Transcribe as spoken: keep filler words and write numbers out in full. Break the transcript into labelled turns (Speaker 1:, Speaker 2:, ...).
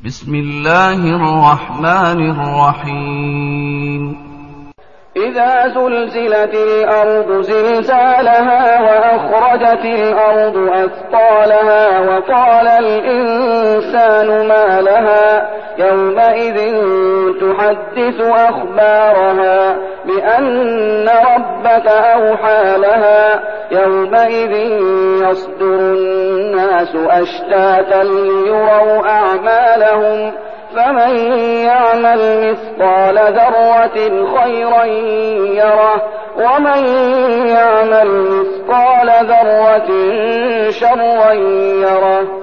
Speaker 1: بسم الله الرحمن الرحيم
Speaker 2: إذا زلزلت الأرض زلزالها وأخرجت الأرض أثقالها وقال الإنسان ما لها يومئذ تحدث أخبارها بأن ربك أوحى لها يومئذ يصدر الناس أشتاتا ليروا أعمالهم فمن يعمل مثقال ذرة خيرا يره ومن يعمل مثقال ذرة شرا يره.